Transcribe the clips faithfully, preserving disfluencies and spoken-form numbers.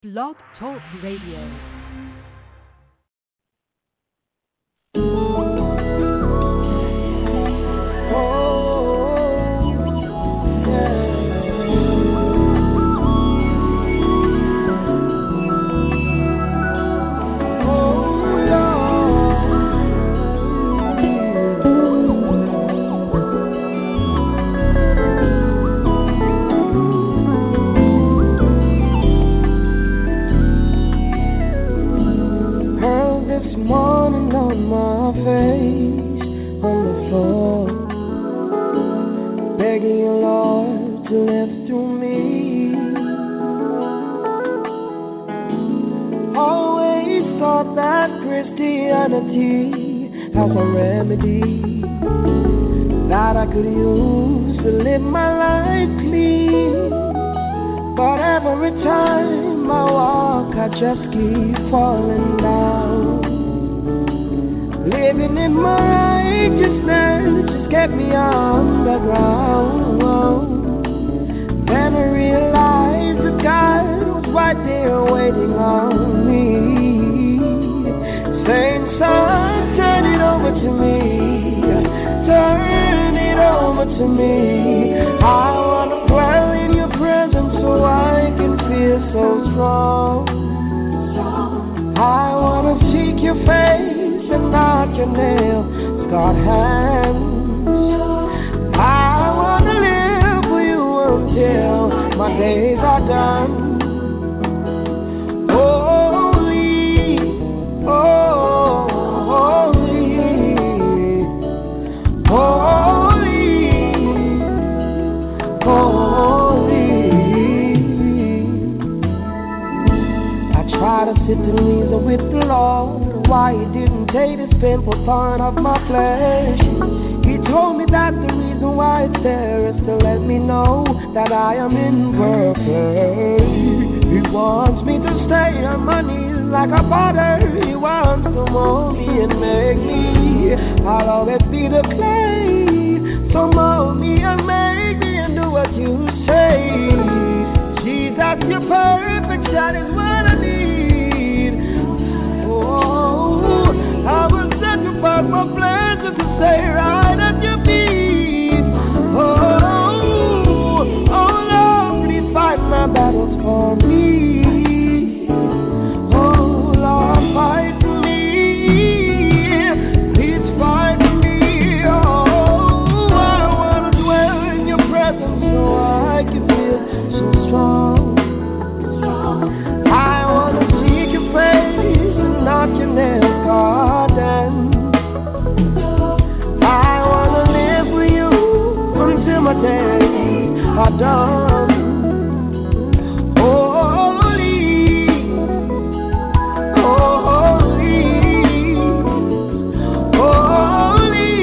Blog Talk Radio. As a remedy that I could use to live my life clean, but every time I walk I just keep falling down. Living in my righteousness just kept me on the ground. Then I realized that God was right there waiting on me, saying, son, turn it over to me, turn it over to me. I want to dwell in your presence so I can feel so strong. I want to seek your face and not your nail-scarred hands. I want to live for you until my days are done. Holy, oh. Sit and reason with the Lord why He didn't take this painful part of my flesh. He told me that the reason why it's there is to let me know that I am imperfect. He wants me to stay on my knees like a potter. He wants to mold me and make me. I'll always be the clay, so mold me and make me and do what you say. Jesus, you're perfect, that is what I need. I will sacrifice my pleasure to stay right at your feet. Oh, oh Lord, please fight my battles for me. Oh Lord, fight for me. Please fight for me. Oh, I want to dwell in your presence so I can feel so strong. I want to seek your face and not your nails. I wanna live with you until my days are done. Holy, holy, holy,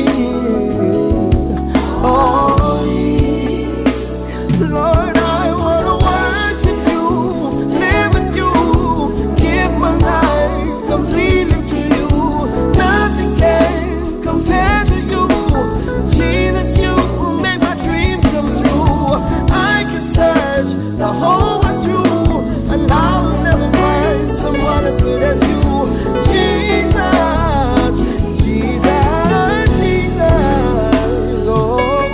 holy. Lord, I wanna worship you, live with you, give my life completely. Compared to you, Jesus, you make my dreams come true. I can search the whole world through, and I'll never find someone as good as you. Jesus, Jesus, Jesus, oh.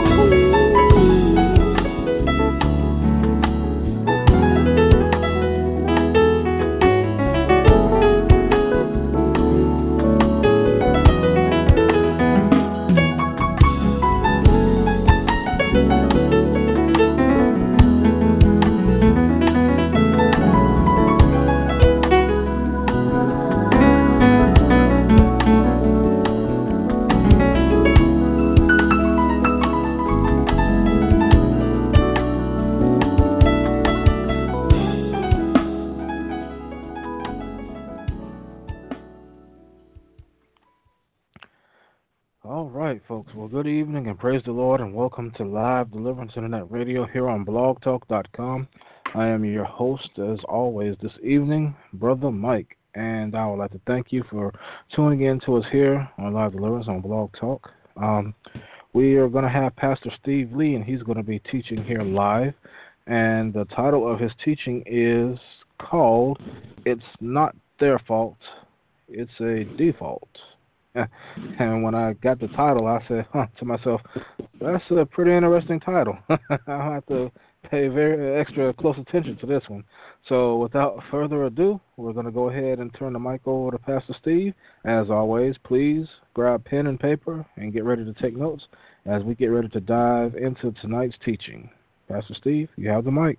Folks, well, good evening and praise the Lord, and welcome to Live Deliverance Internet Radio here on blog talk dot com. I am your host, as always, this evening, Brother Mike, and I would like to thank you for tuning in to us here on Live Deliverance on Blog Talk. Um, we are going to have Pastor Steve Lee, and he's going to be teaching here live, and the title of his teaching is called It's Not Their Fault, It's a Default. And when I got the title, I said huh, to myself, that's a pretty interesting title. I'll have to pay very extra close attention to this one. So without further ado, we're going to go ahead and turn the mic over to Pastor Steve. As always, please grab pen and paper and get ready to take notes as we get ready to dive into tonight's teaching. Pastor Steve, you have the mic.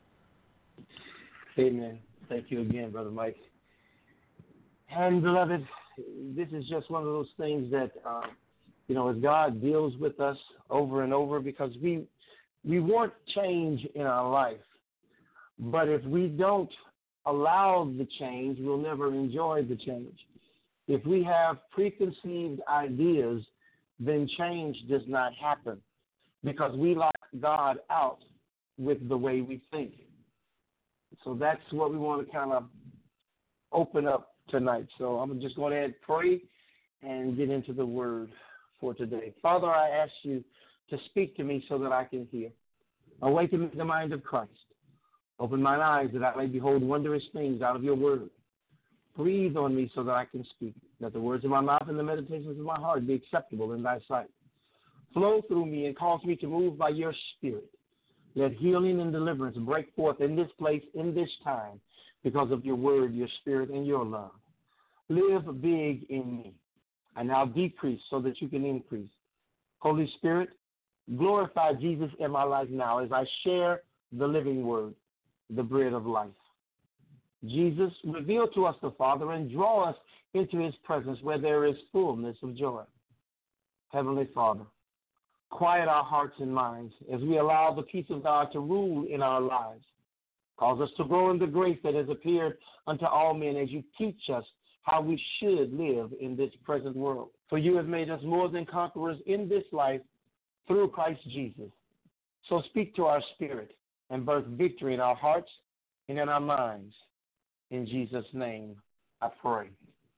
Amen. Thank you again, Brother Mike. And beloved, this is just one of those things that, uh, you know, as God deals with us over and over, because we we want change in our life. But if we don't allow the change, we'll never enjoy the change. If we have preconceived ideas, then change does not happen because we lock God out with the way we think. So that's what we want to kind of open up tonight. So I'm just going to ahead pray and get into the word for today. Father, I ask you to speak to me so that I can hear. Awaken me the mind of Christ. Open mine eyes that I may behold wondrous things out of your word. Breathe on me so that I can speak. Let the words of my mouth and the meditations of my heart be acceptable in thy sight. Flow through me and cause me to move by your spirit. Let healing and deliverance break forth in this place, in this time, because of your word, your spirit, and your love. Live big in me. I now decrease so that you can increase. Holy Spirit, glorify Jesus in my life now as I share the living word, the bread of life. Jesus, reveal to us the Father and draw us into his presence where there is fullness of joy. Heavenly Father, quiet our hearts and minds as we allow the peace of God to rule in our lives. Cause us to grow in the grace that has appeared unto all men as you teach us how we should live in this present world. For you have made us more than conquerors in this life through Christ Jesus. So speak to our spirit and birth victory in our hearts and in our minds. In Jesus' name, I pray.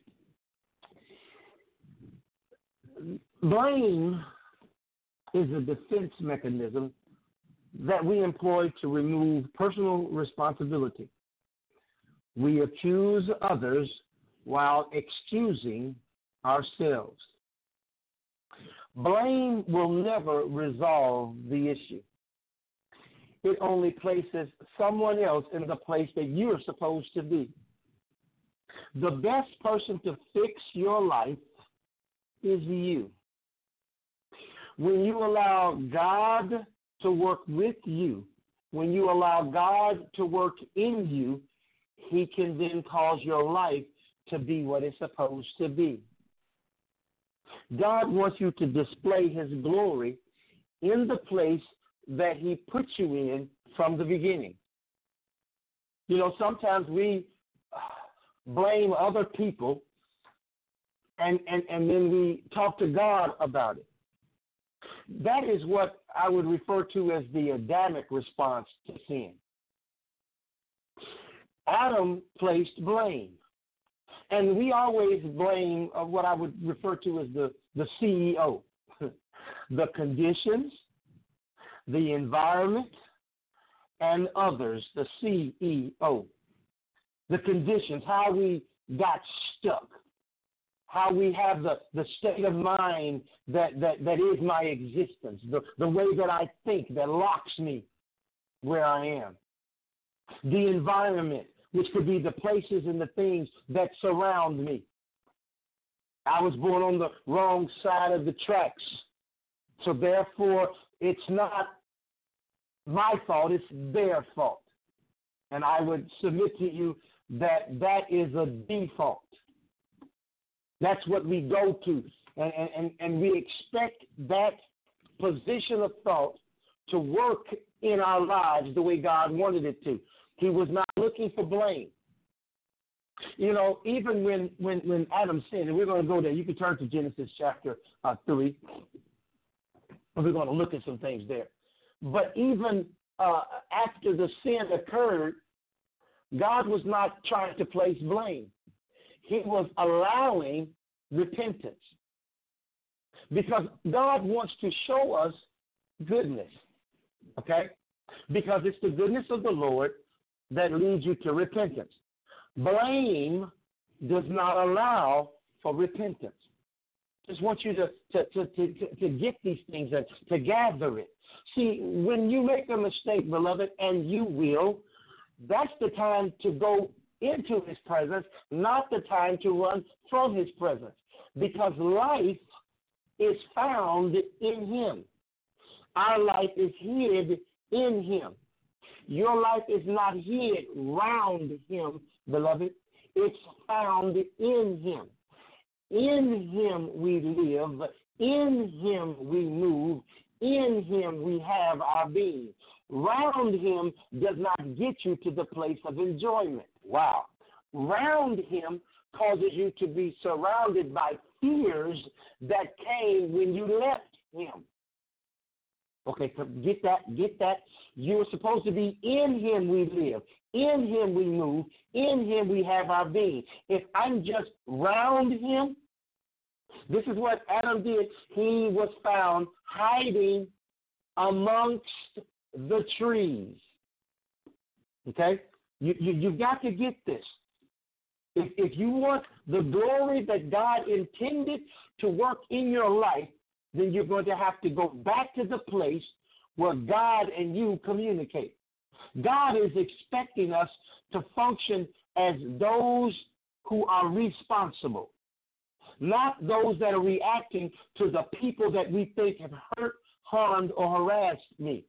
Blame is a defense mechanism that we employ to remove personal responsibility. We accuse others while excusing ourselves. Blame will never resolve the issue. It only places someone else in the place that you're supposed to be. The best person to fix your life is you. When you allow God to work with you, when you allow God to work in you, he can then cause your life to be what it's supposed to be. God wants you to display his glory in the place that he put you in from the beginning. You know, sometimes we blame other people and, and, and then we talk to God about it. That is what I would refer to as the Adamic response to sin. Adam placed blame. And we always blame uh, what I would refer to as the, the C E O, the conditions, the environment, and others, the C E O. The conditions, how we got stuck, how we have the, the state of mind that, that, that is my existence, the, the way that I think that locks me where I am. The environment, which could be the places and the things that surround me. I was born on the wrong side of the tracks, so therefore it's not my fault, it's their fault. And I would submit to you that that is a default. That's what we go to, and, and, and we expect that position of thought to work in our lives the way God wanted it to. He was not looking for blame. You know, even when, when, when Adam sinned, and we're going to go there, you can turn to Genesis chapter uh, three, and we're going to look at some things there. But even uh, after the sin occurred, God was not trying to place blame. He was allowing repentance. Because God wants to show us goodness, okay? Because it's the goodness of the Lord that leads you to repentance. Blame does not allow for repentance. Just want you to, to, to, to, to get these things and to gather it. See, when you make a mistake, beloved, and you will, that's the time to go into his presence, not the time to run from his presence. Because life is found in him. Our life is hid in him. Your life is not hid round him, beloved. It's found in him. In him we live. In him we move. In him we have our being. Round him does not get you to the place of enjoyment. Wow. Round him causes you to be surrounded by fears that came when you left him. Okay, so get that, get that. You're supposed to be in him we live. In him we move. In him we have our being. If I'm just round him, this is what Adam did. He was found hiding amongst the trees. Okay? You, you, you've got to get this. If, if you want the glory that God intended to work in your life, then you're going to have to go back to the place where God and you communicate. God is expecting us to function as those who are responsible, not those that are reacting to the people that we think have hurt, harmed, or harassed me.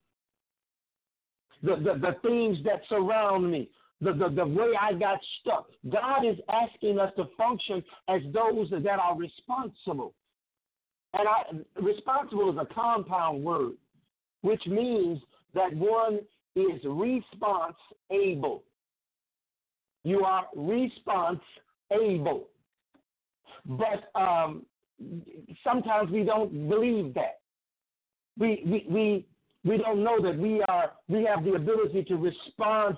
The, the, the things that surround me, the, the, the way I got stuck. God is asking us to function as those that are responsible. And I, responsible is a compound word, which means that one is response able. You are response able. But um, sometimes we don't believe that. We, we, we, we don't know that we are we have the ability to respond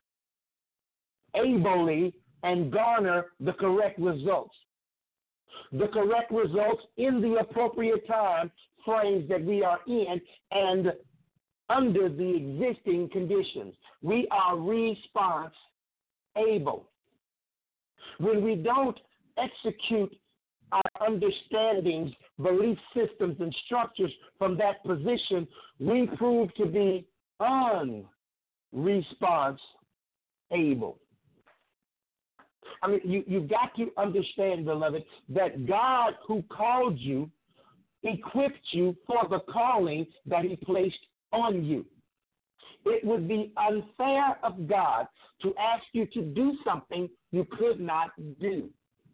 ably and garner the correct results. The correct results in the appropriate time frames that we are in and under the existing conditions. We are response able. When we don't execute our understandings, belief systems, and structures from that position, we prove to be unresponse able. I mean, you, you've got to understand, beloved, that God who called you equipped you for the calling that he placed on you. It would be unfair of God to ask you to do something you could not do.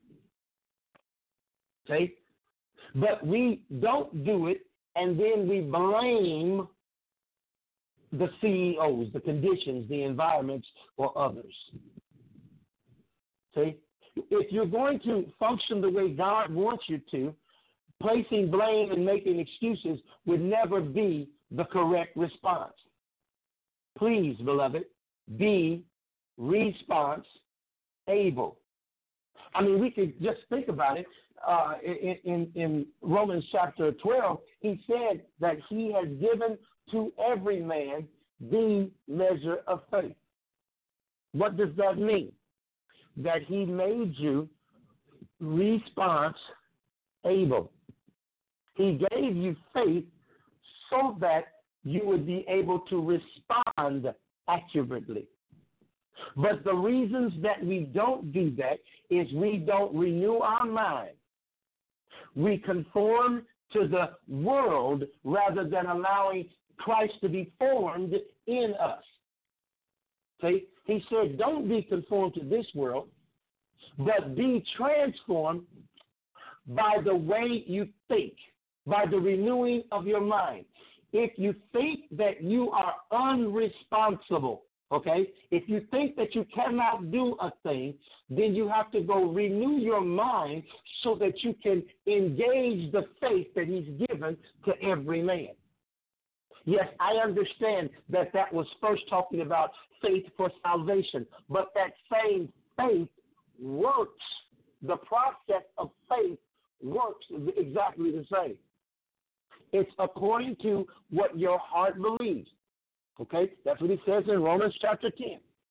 Okay? But we don't do it, and then we blame the C E Os, the conditions, the environments, or others. Okay? If you're going to function the way God wants you to, placing blame and making excuses would never be the correct response. Please, beloved, be response able. I mean, we could just think about it. Uh, in, in, in Romans chapter twelve, he said that he has given to every man the measure of faith. What does that mean? That he made you response able. He gave you faith so that you would be able to respond accurately. But the reasons that we don't do that is we don't renew our mind. We conform to the world rather than allowing Christ to be formed in us. See, he said, don't be conformed to this world, but be transformed by the way you think, by the renewing of your mind. If you think that you are unresponsible, okay, if you think that you cannot do a thing, then you have to go renew your mind so that you can engage the faith that he's given to every man. Yes, I understand that that was first talking about faith for salvation, but that same faith works. The process of faith works exactly the same. It's according to what your heart believes. Okay? That's what he says in Romans chapter ten.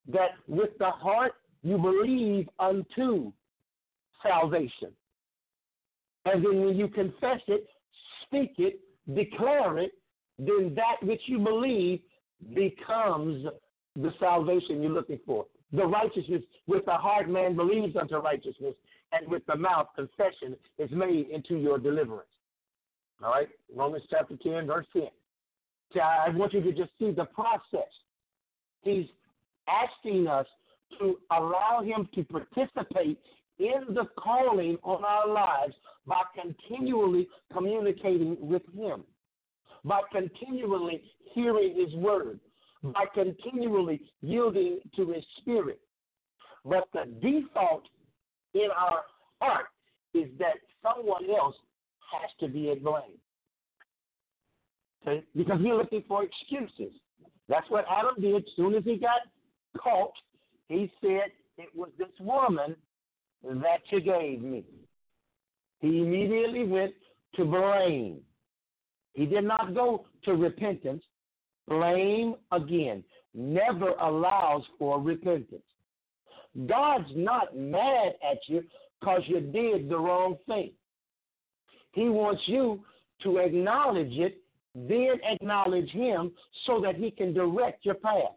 that with the heart you believe unto salvation. And then when you confess it, speak it, declare it, then that which you believe becomes the salvation you're looking for. The righteousness, with the heart man believes unto righteousness, and with the mouth confession is made into your deliverance. All right? Romans chapter ten, verse ten. So I want you to just see the process. He's asking us to allow him to participate in the calling on our lives by continually communicating with him, by continually hearing his word, by continually yielding to his spirit. But the default in our heart is that someone else has to be at blame. Okay? Because we're looking for excuses. That's what Adam did. As soon as he got caught, he said, it was this woman that you gave me. He immediately went to blame. He did not go to repentance. Blame, again, never allows for repentance. God's not mad at you because you did the wrong thing. He wants you to acknowledge it, then acknowledge him so that he can direct your path.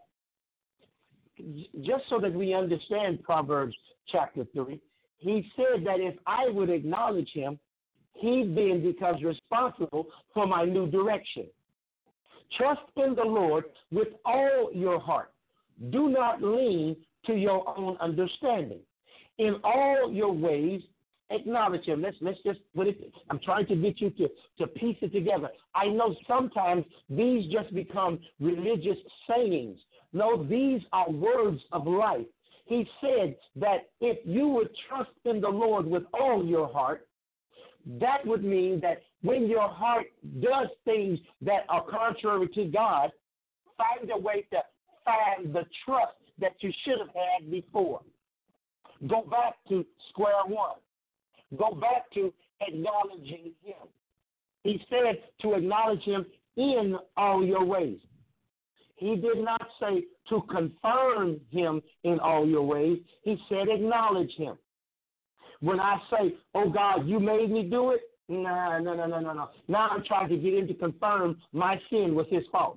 Just so that we understand Proverbs chapter three, he said that if I would acknowledge him, he then becomes responsible for my new direction. Trust in the Lord with all your heart. Do not lean to your own understanding. In all your ways, acknowledge him. Let's, let's just put it, I'm trying to get you to, to piece it together. I know sometimes these just become religious sayings. No, these are words of life. He said that if you would trust in the Lord with all your heart, that would mean that when your heart does things that are contrary to God, find a way to find the trust that you should have had before. Go back to square one. Go back to acknowledging him. He said to acknowledge him in all your ways. He did not say to confirm him in all your ways. He said acknowledge him. When I say, oh, God, you made me do it, no, no, no, no, no, no. Now I'm trying to get him to confirm my sin was his fault.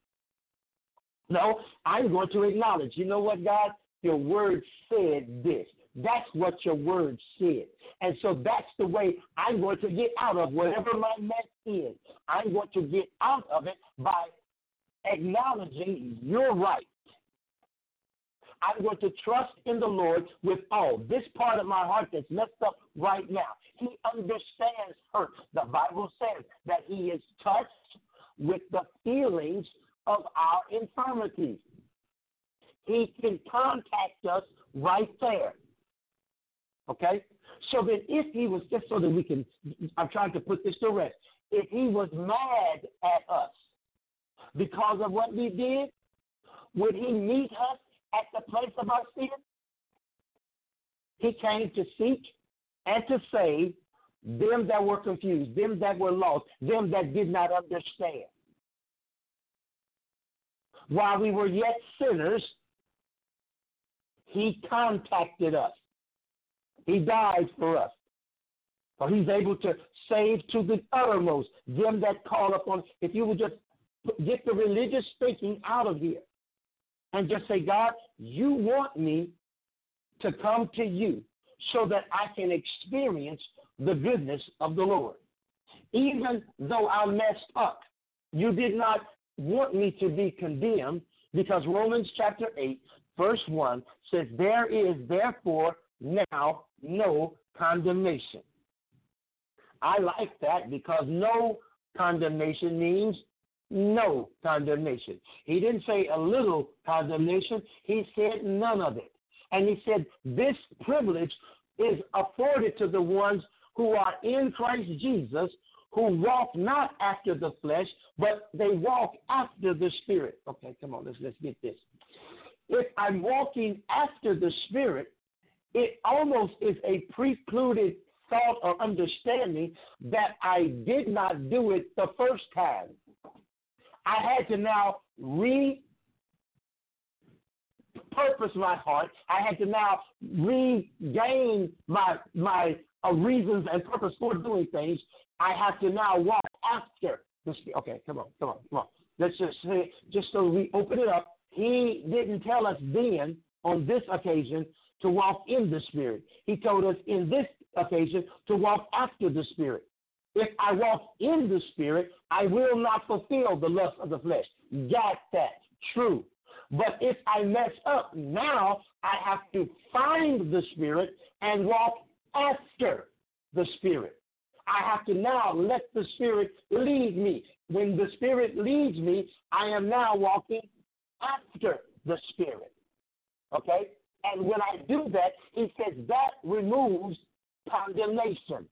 No, I'm going to acknowledge, you know what, God? Your word said this. That's what your word said. And so that's the way I'm going to get out of whatever my mess is. I'm going to get out of it by acknowledging you're right. I'm going to trust in the Lord with all. This part of my heart that's messed up right now, he understands hurt. The Bible says that he is touched with the feelings of our infirmities. He can contact us right there. Okay? So that if he was, just so that we can, I'm trying to put this to rest, if he was mad at us because of what we did, would he meet us at the place of our sin? He came to seek and to save them that were confused, them that were lost, them that did not understand. While we were yet sinners, he contacted us. He died for us. So he's able to save to the uttermost them that call upon. If you would just get the religious thinking out of here and just say, God, you want me to come to you so that I can experience the goodness of the Lord. Even though I messed up, you did not want me to be condemned, because Romans chapter eight, verse one says, there is therefore now no condemnation. I like that, because no condemnation means no condemnation. He didn't say a little condemnation. He said none of it. And he said this privilege is afforded to the ones who are in Christ Jesus, who walk not after the flesh, but they walk after the Spirit. Okay, come on, let's, let's get this. If I'm walking after the Spirit, it almost is a precluded thought or understanding that I did not do it the first time. I had to now re repurpose my heart. I had to now regain my my uh, reasons and purpose for doing things. I have to now walk after the Spirit. Okay, come on, come on, come on. Let's just say, just so we open it up, he didn't tell us then on this occasion to walk in the Spirit. He told us in this occasion to walk after the Spirit. If I walk in the Spirit, I will not fulfill the lust of the flesh. Got that? True. But if I mess up, now I have to find the Spirit and walk after the Spirit. I have to now let the Spirit lead me. When the Spirit leads me, I am now walking after the Spirit. Okay? And when I do that, he says that removes condemnation.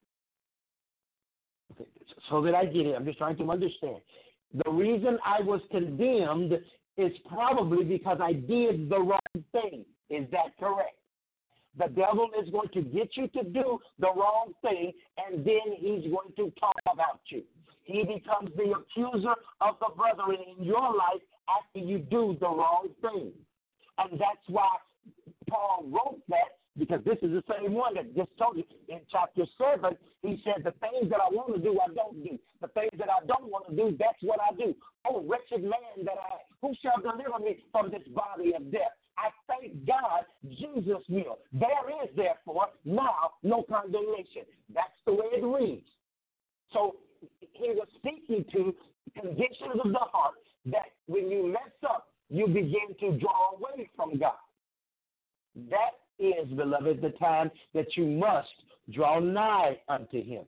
Okay, so that I get it, I'm just trying to understand. The reason I was condemned is probably because I did the wrong thing. Is that correct? The devil is going to get you to do the wrong thing, and then he's going to talk about you. He becomes the accuser of the brethren in your life after you do the wrong thing. And that's why Paul wrote that, because this is the same one that just told you in chapter seven. He said, the things that I want to do, I don't do. The things that I don't want to do, that's what I do. Oh, wretched man that I am, who shall deliver me from this body of death? I thank God Jesus will. There is, therefore, now no condemnation. That's the way it reads. So he was speaking to conditions of the heart that when you mess up, you begin to draw away from God. That is, beloved, the time that you must draw nigh unto him.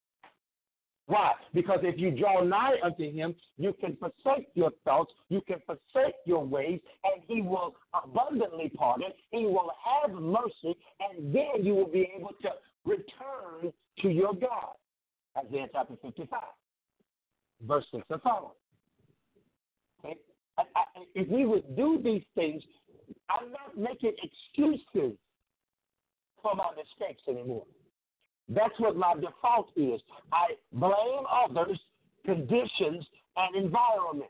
Why? Because if you draw nigh unto him, you can forsake your thoughts, you can forsake your ways, and he will abundantly pardon, he will have mercy, and then you will be able to return to your God. Isaiah chapter fifty-five, verse six and following. Okay? I, I, if we would do these things, I'm not making excuses for my mistakes anymore. That's what my default is. I blame others, conditions, and environment.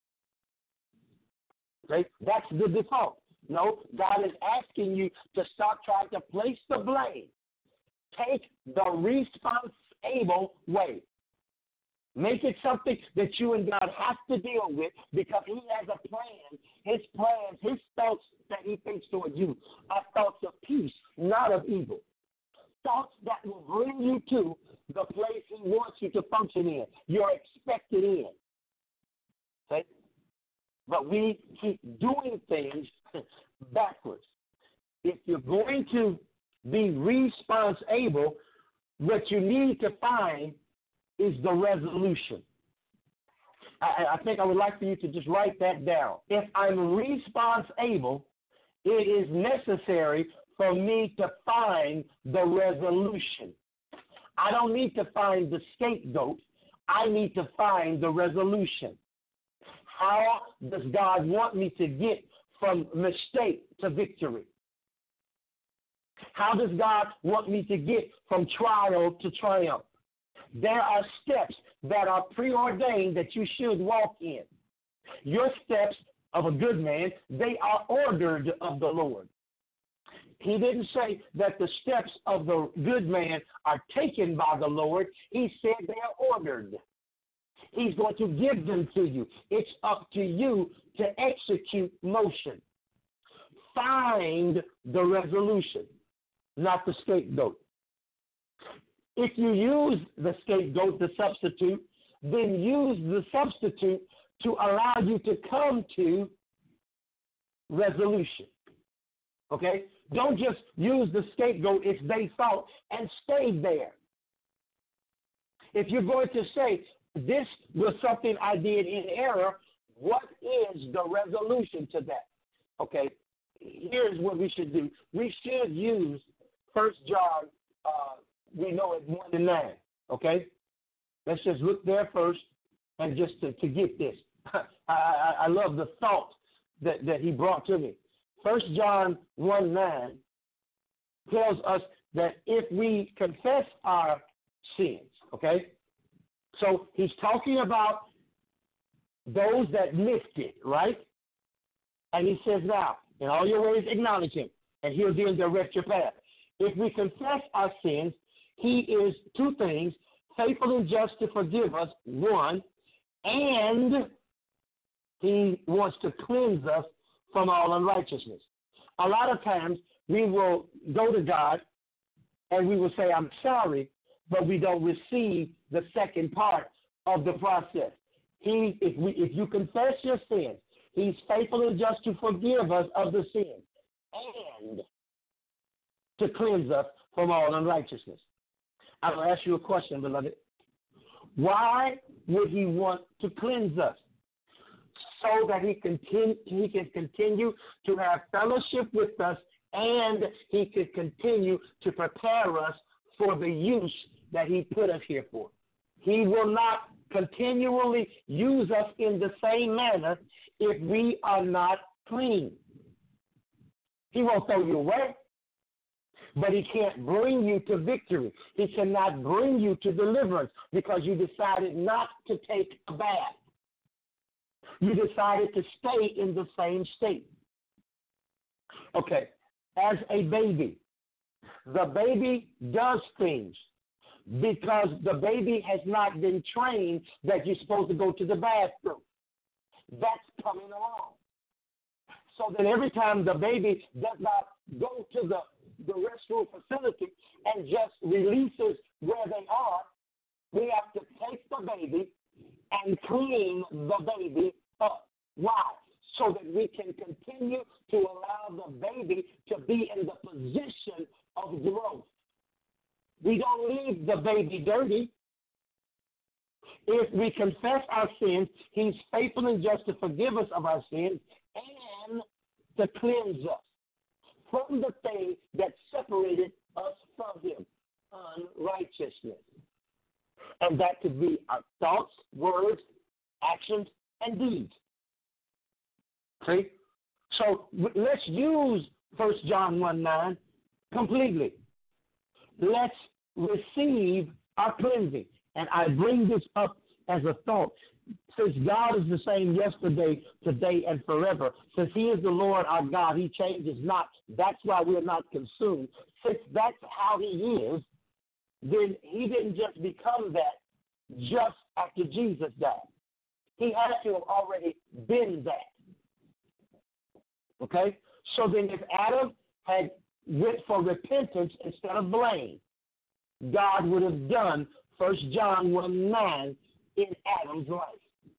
Okay? That's the default. No, God is asking you to stop trying to place the blame. Take the responsible way. Make it something that you and God have to deal with, because he has a plan. His plans, his thoughts that he thinks toward you are thoughts of peace, not of evil. Thoughts that will bring you to the place he wants you to function in, you're expected in. Okay? But we keep doing things backwards. If you're going to be responsible, what you need to find is the resolution. I, I think I would like for you to just write that down. If I'm responsible, it is necessary for me to find the resolution. I don't need to find the scapegoat. I need to find the resolution. How does God want me to get from mistake to victory? How does God want me to get from trial to triumph? There are steps that are preordained that you should walk in. Your steps of a good man, they are ordered of the Lord. He didn't say that the steps of the good man are taken by the Lord. He said they are ordered. He's going to give them to you. It's up to you to execute motion. Find the resolution, not the scapegoat. If you use the scapegoat, the substitute, then use the substitute to allow you to come to resolution. Okay? Don't just use the scapegoat, it's their fault, and stay there. If you're going to say, this was something I did in error, what is the resolution to that? Okay, here's what we should do. We should use First John, uh, we know it one to nine, okay? Let's just look there first and just to, to get this. I, I, I love the thought that, that he brought to me. First John one nine tells us that if we confess our sins, okay? So he's talking about those that missed it, right? And he says, now, In all your ways, acknowledge him, and he'll then direct your path. If we confess our sins, he is two things, faithful and just to forgive us, one, and he wants to cleanse us from all unrighteousness. A lot of times we will go to God and we will say, I'm sorry, but we don't receive the second part of the process. He, if, we, if you confess your sins, he's faithful and just to forgive us of the sin and to cleanse us from all unrighteousness. I will ask you a question, beloved. Why would he want to cleanse us? So that he, continue, he can continue to have fellowship with us, and he can continue to prepare us for the use that he put us here for. He will not continually use us in the same manner if we are not clean. He won't throw you away, but he can't bring you to victory. He cannot bring you to deliverance because you decided not to take a bath. You decided to stay in the same state. Okay, as a baby, the baby does things because the baby has not been trained that you're supposed to go to the bathroom. That's coming along. So that every time the baby does not go to the, the restroom facility and just releases where they are, we have to take the baby and clean the baby up. Why? So that we can continue to allow the baby to be in the position of growth. We don't leave the baby dirty. If we confess our sins, he's faithful and just to forgive us of our sins and to cleanse us from the thing that separated us from him, unrighteousness. And that could be our thoughts, words, actions, and deeds. See? So let's use First John one nine completely. Let's receive our cleansing. And I bring this up as a thought. Since God is the same yesterday, today, and forever, since he is the Lord our God, he changes not. That's why we're not consumed. Since that's how he is, then he didn't just become that just after Jesus died. He had to have already been that. Okay? So then if Adam had went for repentance instead of blame, God would have done First John one nine in Adam's life.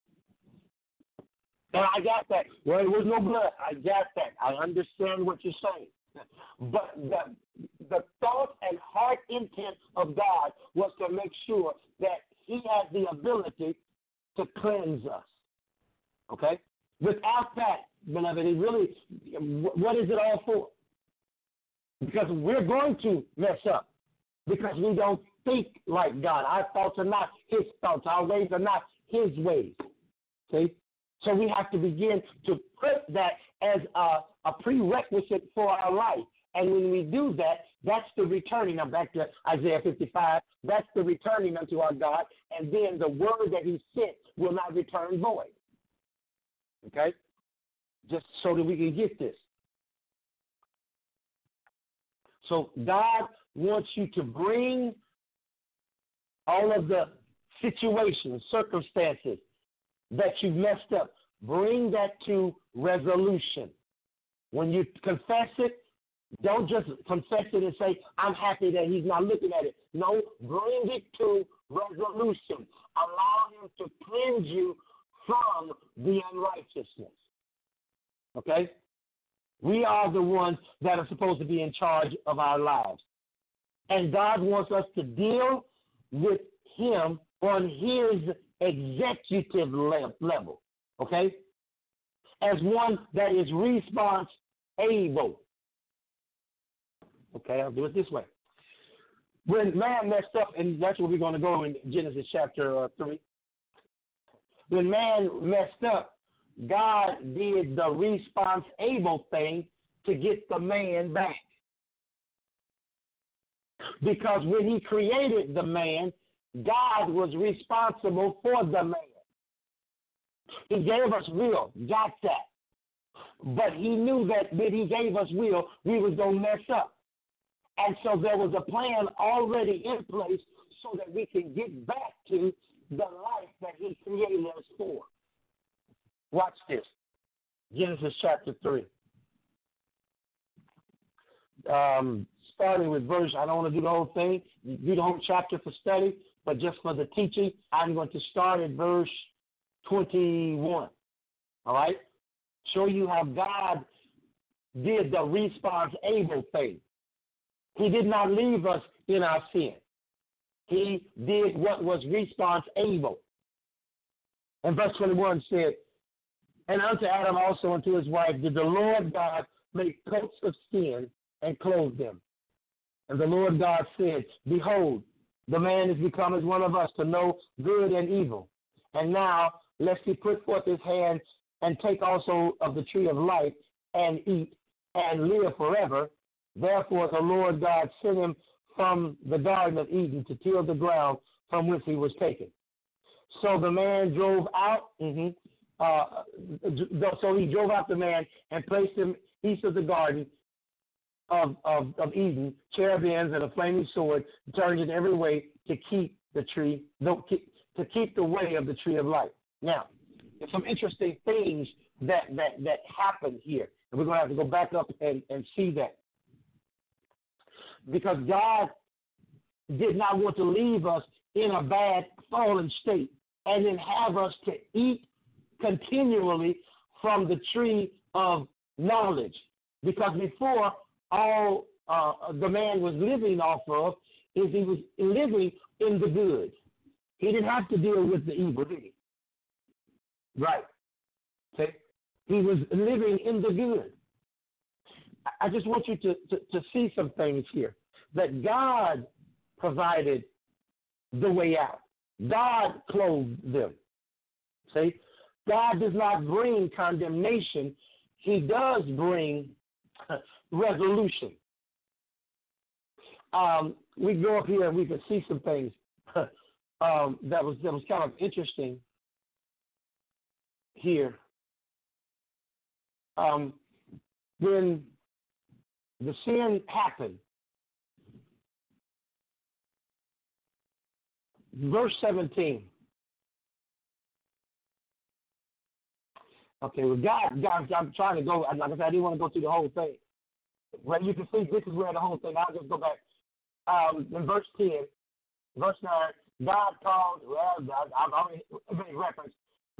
And I got that. Well, there was no blood. I got that. I understand what you're saying. But the, the thought and heart intent of God was to make sure that he has the ability to cleanse us. Okay? Without that, beloved, it really, what is it all for? Because we're going to mess up. Because we don't think like God. Our thoughts are not his thoughts. Our ways are not his ways. See? So we have to begin to put that as a, a prerequisite for our life. And when we do that, that's the returning. I'm back to Isaiah fifty-five. That's the returning unto our God. And then the word that he sent will not return void. Okay? Just so that we can get this. So God wants you to bring all of the situations, circumstances that you've messed up, bring that to resolution. When you confess it, don't just confess it and say, I'm happy that he's not looking at it. No, bring it to resolution. Allow him to cleanse you from the unrighteousness. Okay? We are the ones that are supposed to be in charge of our lives. And God wants us to deal with him on his executive level, okay? As one that is response able. Okay, I'll do it this way. When man messed up, and that's where we're going to go in Genesis chapter uh, three. When man messed up, God did the response able thing to get the man back. Because when he created the man, God was responsible for the man. He gave us will, got that. but he knew that when he gave us will, we was going to mess up. And so there was a plan already in place so that we can get back to the life that he created us for. Watch this. Genesis chapter three. Um, starting with verse, I don't want to do the whole thing, do the whole chapter for study, but just for the teaching, I'm going to start at verse twenty-one. All right? Show you how God did the response able thing. He did not leave us in our sin. He did what was response able. And verse twenty-one said, and unto Adam also and to his wife did the Lord God make coats of skin and clothe them. And the Lord God said, behold, the man is become as one of us to know good and evil. And now lest he put forth his hand and take also of the tree of life and eat and live forever. Therefore the Lord God sent him from the Garden of Eden to till the ground from which he was taken. So the man drove out, mm-hmm, uh, so he drove out the man and placed him east of the garden of, of, of Eden, cherubims and a flaming sword, turned in every way to keep the tree, to keep the way of the tree of life. Now, there's some interesting things that, that, that happen here. And we're going to have to go back up and, and see that. Because God did not want to leave us in a bad, fallen state and then have us to eat continually from the tree of knowledge. Because before, all uh, the man was living off of is he was living in the good. He didn't have to deal with the evil, did he? Right. Okay? He was living in the good. I just want you to, to, to see some things here. That God provided the way out. God clothed them. See? God does not bring condemnation. He does bring resolution. Um, we go up here and we can see some things um, that was that was kind of interesting here. Um, when the sin happened, verse seventeen. Okay, well, God, God, I'm trying to go. Like I said, I didn't want to go through the whole thing. Well, you can see this is where the whole thing. I'll just go back. Um, in verse ten, verse nine, God called. Well, I, I, I made reference.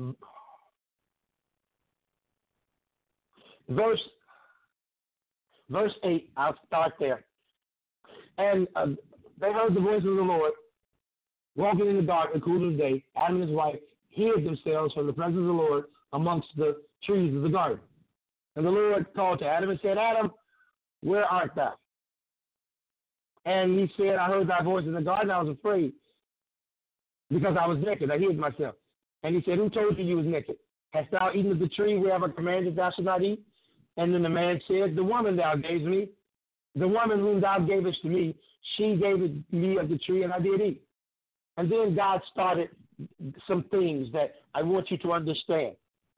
Verse, verse eight. I'll start there. And uh, they heard the voice of the Lord walking in the dark in the cool of the day. Adam and his wife hid themselves from the presence of the Lord amongst the trees of the garden. And the Lord called to Adam and said, Adam, where art thou? And he said, I heard thy voice in the garden. I was afraid because I was naked. I hid myself. And he said, who told you you was naked? Hast thou eaten of the tree wherever I commanded thou should not eat? And then the man said, the woman thou gavest me, the woman whom thou gavest to me, she gave me of the tree, and I did eat. And then God started some things that I want you to understand.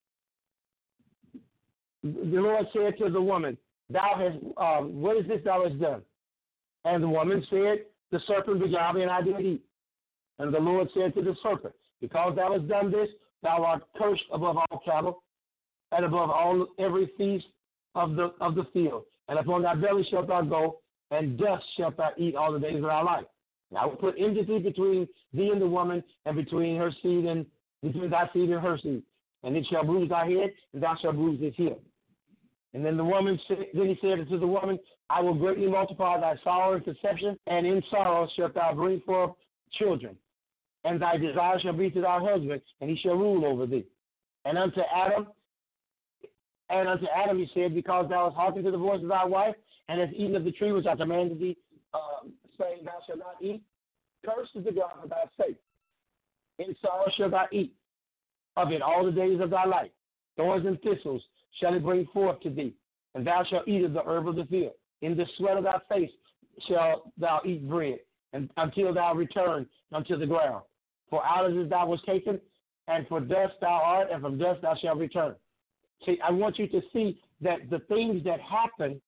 The Lord said to the woman, thou hast, um, what is this thou hast done? And the woman said, the serpent beguiled me, and I did eat. And the Lord said to the serpent, because thou hast done this, thou art cursed above all cattle, and above all every beast of the of the field. And upon thy belly shalt thou go, and dust shalt thou eat all the days of thy life. And I will put enmity between thee and the woman, and between her seed and between thy seed and her seed. And it shall bruise thy head, and thou shalt bruise his heel. And then the woman, then he said unto the woman, I will greatly multiply thy sorrow and conception, and in sorrow shalt thou bring forth children. And thy desire shall be to thy husband, and he shall rule over thee. And unto Adam, and unto Adam he said, because thou hast hearkened to the voice of thy wife, and hast eaten of the tree which I commanded thee, um, saying, thou shalt not eat, cursed is the ground for thy sake. In sorrow shalt thou eat of it all the days of thy life. Thorns and thistles shall it bring forth to thee, and thou shalt eat of the herb of the field. In the sweat of thy face shalt thou eat bread, and until thou return unto the ground. For out of it thou wast taken, and for dust thou art, and from dust thou shalt return. See, I want you to see that the things that happened,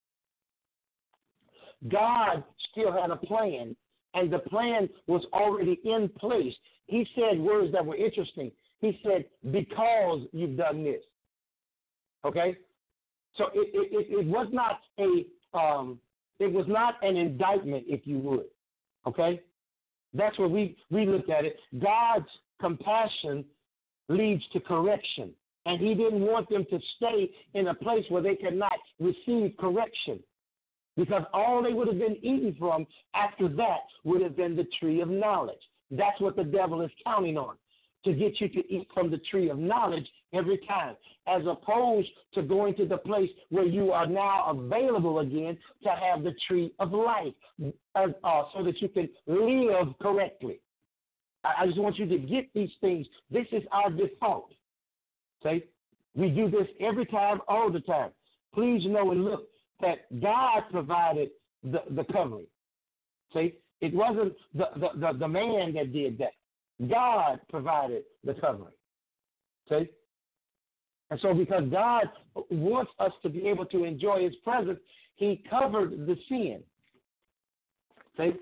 God still had a plan, and the plan was already in place. He said words that were interesting. He said, because you've done this. Okay? So it, it, it was not a um, it was not an indictment, if you would. Okay? That's where we, we look at it. God's compassion leads to correction. And he didn't want them to stay in a place where they could not receive correction. Because all they would have been eaten from after that would have been the tree of knowledge. That's what the devil is counting on, to get you to eat from the tree of knowledge every time, as opposed to going to the place where you are now available again to have the tree of life, uh, uh, so that you can live correctly. I, I just want you to get these things. This is our default. See, we do this every time, all the time. Please know and look that God provided the, the covering. See, it wasn't the, the, the, the man that did that. God provided the covering. See? And so because God wants us to be able to enjoy his presence, he covered the sin. See?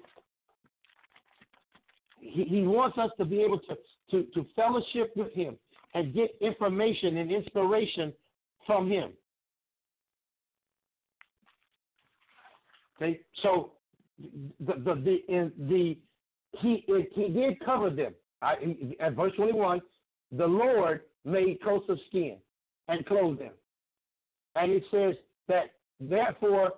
He, he wants us to be able to, to, to fellowship with him and get information and inspiration from him. Okay, so the the the, in the he he did cover them. I, at verse twenty-one, the Lord made coats of skin and clothed them, and it says that therefore,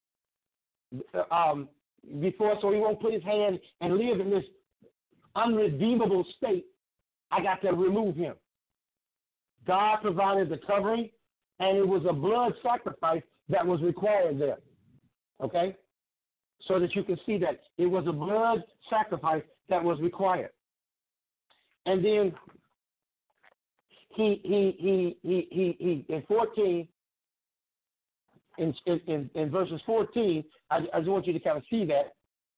um, before so he won't put his hand and live in this unredeemable state. I got to remove him. God provided the covering, and it was a blood sacrifice that was required there. Okay? So that you can see that it was a blood sacrifice that was required. And then he he he he he, he in fourteen in in, in verses fourteen, I, I just want you to kind of see that.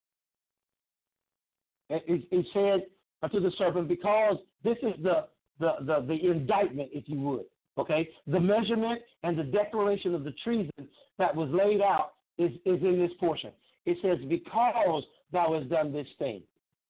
It, it said unto the serpent, because this is the the, the the indictment, if you would. Okay? The measurement and the declaration of the treason that was laid out is, is in this portion. It says, because thou hast done this thing,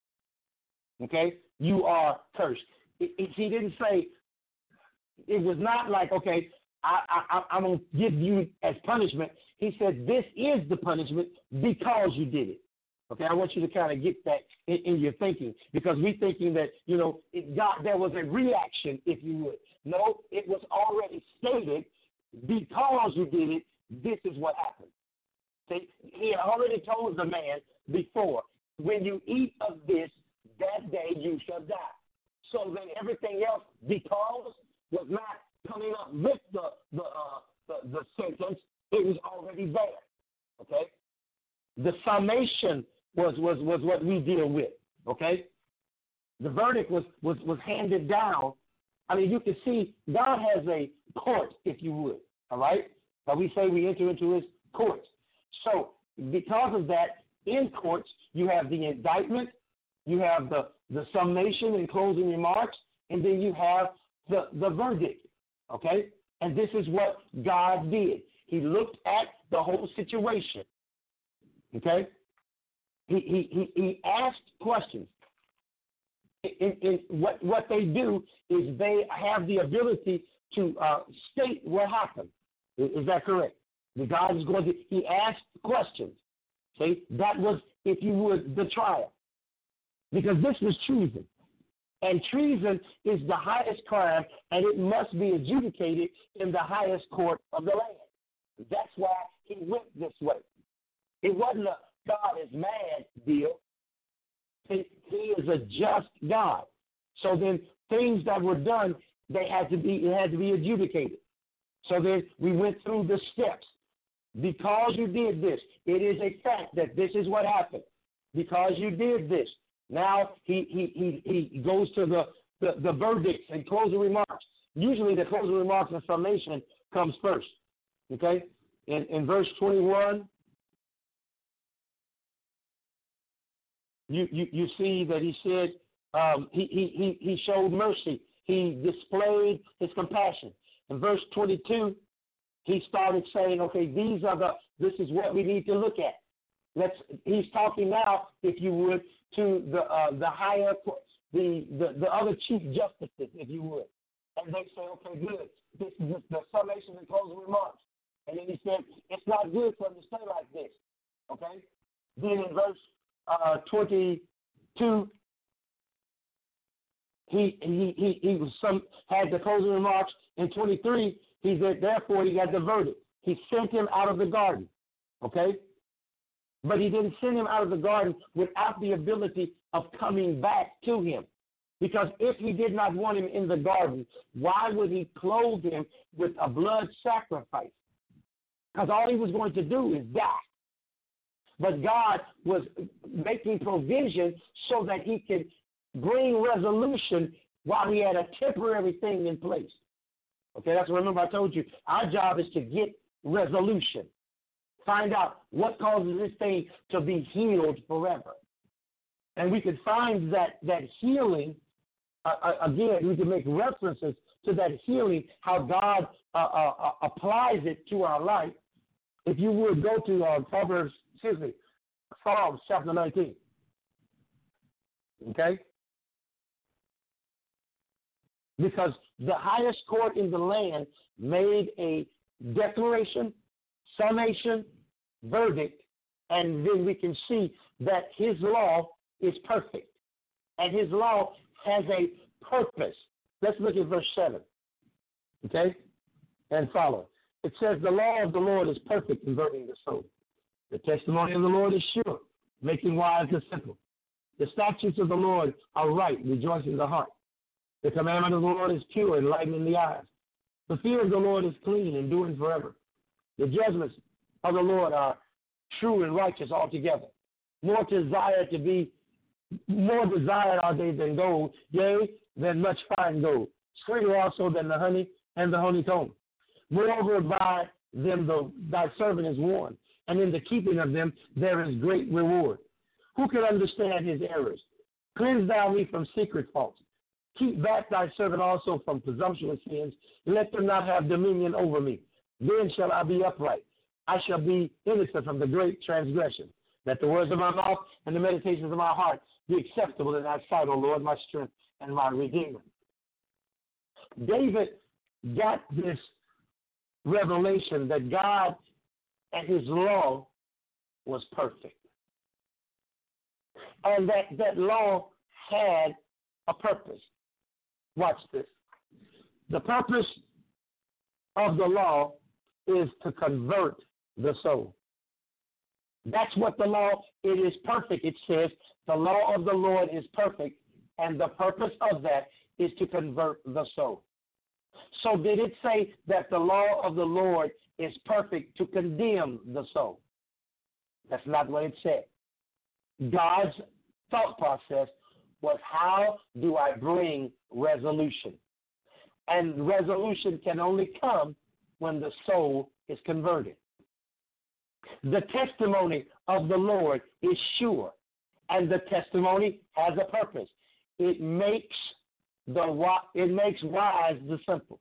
okay, you are cursed. It, it, he didn't say, it was not like, okay, I, I, I'm going to give you as punishment. He said, this is the punishment because you did it. Okay, I want you to kind of get that in, in your thinking, because we're thinking that, you know, it got, there was a reaction, if you would. No, it was already stated, because you did it, this is what happened. See, he had already told the man before, when you eat of this, that day you shall die. So then everything else, because, was not coming up with the the, uh, the the sentence, it was already there. Okay? The summation was, was, was what we deal with. Okay? The verdict was, was, was handed down. I mean, you can see God has a court, if you would. All right? But we say we enter into his courts. So, because of that, in courts, you have the indictment, you have the, the summation and closing remarks, and then you have the, the verdict, okay? And this is what God did. He looked at the whole situation, okay? He, he, he, he asked questions. In, in, what, what they do is they have the ability to uh, state what happened. Is, is that correct? The God is going to, he asked questions. See, that was, if you would, the trial. Because this was treason. And treason is the highest crime, and it must be adjudicated in the highest court of the land. That's why he went this way. It wasn't a God is mad deal. He, he is a just God. So then things that were done, they had to be, it had to be adjudicated. So then we went through the steps. Because you did this, it is a fact that this is what happened. Because you did this. Now he he he, he goes to the, the, the verdicts and closing remarks. Usually the closing remarks and summation comes first. Okay? In in verse twenty-one, you, you, you see that he said um, he, he, he, he showed mercy. He displayed his compassion. In verse twenty-two, he started saying, okay, these are the, this is what we need to look at. Let's, he's talking now, if you would, to the uh, the higher, the, the, the other chief justices, if you would. And they say, okay, good. This is the summation and closing remarks. And then he said, it's not good for him to say like this. Okay? Then in verse uh, twenty-two, he he he he was some had the closing remarks. In twenty-three, he said, therefore he got the verdict. He sent him out of the garden. Okay? But he didn't send him out of the garden without the ability of coming back to him. Because if he did not want him in the garden, why would he clothe him with a blood sacrifice? Because all he was going to do is die. But God was making provision so that he could bring resolution while he had a temporary thing in place. Okay, that's what remember I told you. Our job is to get resolution. Find out what causes this thing to be healed forever. And we can find that, that healing, uh, again, we can make references to that healing, how God uh, uh, applies it to our life. If you would go to uh, Proverbs, excuse me, Psalms chapter nineteen. Okay? Because the highest court in the land made a declaration, summation, verdict, and then we can see that his law is perfect. And his law has a purpose. Let's look at verse seven. Okay? And follow. It says, the law of the Lord is perfect, converting the soul. The testimony of the Lord is sure, making wise the simple. The statutes of the Lord are right, rejoicing the heart. The commandment of the Lord is pure, enlightening the eyes. The fear of the Lord is clean, enduring forever. The judgments of the Lord are true and righteous altogether. More desire to be, more desired are they than gold, yea, than much fine gold. Sweeter also than the honey and the honeycomb. Moreover, by them the, thy servant is warned, and in the keeping of them there is great reward. Who can understand his errors? Cleanse thou me from secret faults. Keep back thy servant also from presumptuous sins. Let them not have dominion over me. Then shall I be upright. I shall be innocent from the great transgression. Let the words of my mouth and the meditations of my heart be acceptable in thy sight, O Lord, my strength and my redeemer. David got this revelation that God and his law was perfect. And that, that law had a purpose. Watch this. The purpose of the law is to convert the soul. That's what the law, it is perfect. It says the law of the Lord is perfect, and the purpose of that is to convert the soul. So did it say that the law of the Lord is perfect to condemn the soul? That's not what it said. God's thought process was, how do I bring resolution? And resolution can only come when the soul is converted. The testimony of the Lord is sure, and the testimony has a purpose. It makes the it makes wise the simple.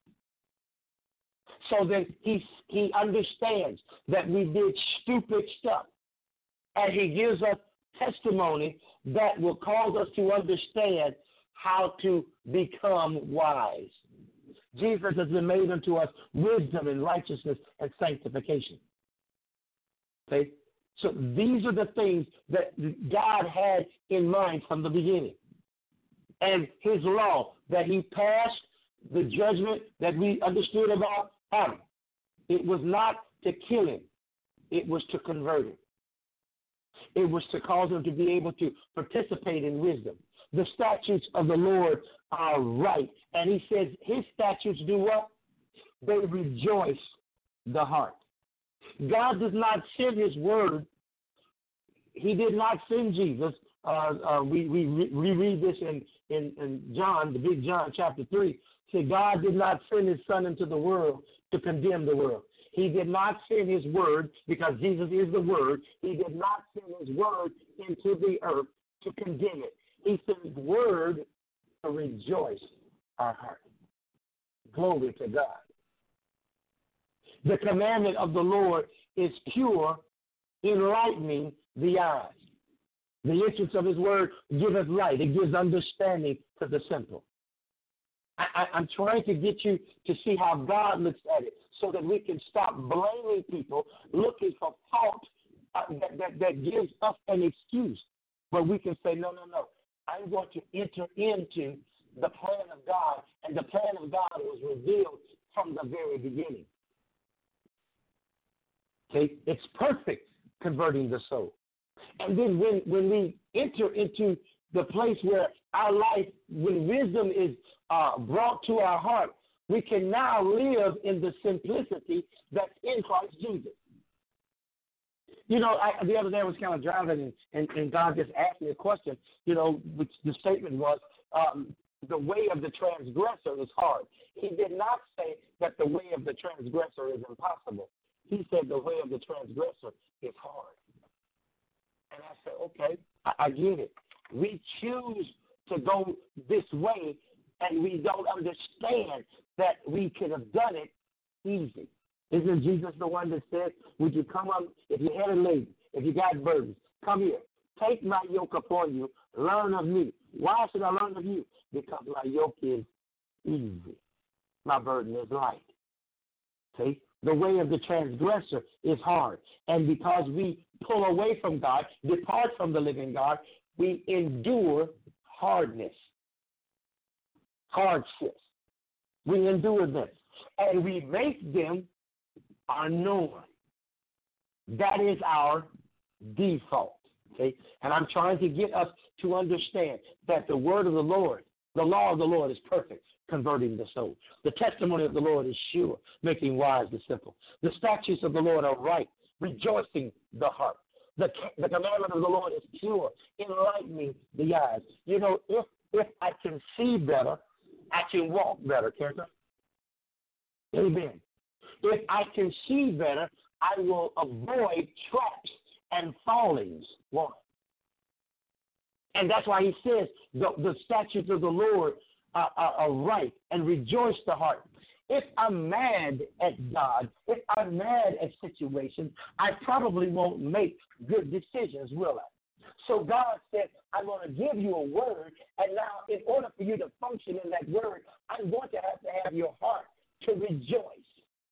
So that he he understands that we did stupid stuff, and he gives us testimony that will cause us to understand how to become wise. Jesus has been made unto us wisdom and righteousness and sanctification. Okay? So these are the things that God had in mind from the beginning. And his law, that he passed the judgment that we understood about Adam. It was not to kill him. It was to convert him. It was to cause him to be able to participate in wisdom. The statutes of the Lord are right. And he says his statutes do what? They rejoice the heart. God does not send his word. He did not send Jesus. Uh, uh, we, we, we read this in, in, in John, the big John, chapter three. Say, God did not send his son into the world to condemn the world. He did not send his word, because Jesus is the word. He did not send his word into the earth to condemn it. He sent his word to rejoice our heart. Glory to God. The commandment of the Lord is pure, enlightening the eyes. The entrance of his word giveth light. It gives understanding to the simple. I, I, I'm trying to get you to see how God looks at it so that we can stop blaming people, looking for fault uh, that, that, that gives us an excuse. But we can say, no, no, no. I'm going to enter into the plan of God, and the plan of God was revealed from the very beginning. Okay? It's perfect, converting the soul. And then when, when we enter into the place where our life, when wisdom is uh, brought to our heart, we can now live in the simplicity that's in Christ Jesus. You know, I, the other day I was kind of driving, and, and, and God just asked me a question, you know, which the statement was, um, the way of the transgressor is hard. He did not say that the way of the transgressor is impossible. He said the way of the transgressor is hard. And I said, okay, I, I get it. We choose to go this way, and we don't understand that we could have done it easy. Isn't Jesus the one that said, would you come up, if you're heavy laden, if you got burdens, come here. Take my yoke upon you. Learn of me. Why should I learn of you? Because my yoke is easy. My burden is light. See? The way of the transgressor is hard. And because we pull away from God, depart from the living God, we endure hardness, hardships. We endure them. And we make them our norm. That is our default. Okay? And I'm trying to get us to understand that the word of the Lord, the law of the Lord is perfect, converting the soul. The testimony of the Lord is sure, making wise the simple. The statutes of the Lord are right, rejoicing the heart. The, the commandment of the Lord is pure, enlightening the eyes. You know, if if I can see better, I can walk better, can't I? Amen. If I can see better, I will avoid traps and fallings. One. And that's why he says the, the statutes of the Lord are, are, are right and rejoice the heart. If I'm mad at God, if I'm mad at situations, I probably won't make good decisions, will I? So God said, I'm going to give you a word, and now in order for you to function in that word, I'm going to have to have your heart to rejoice.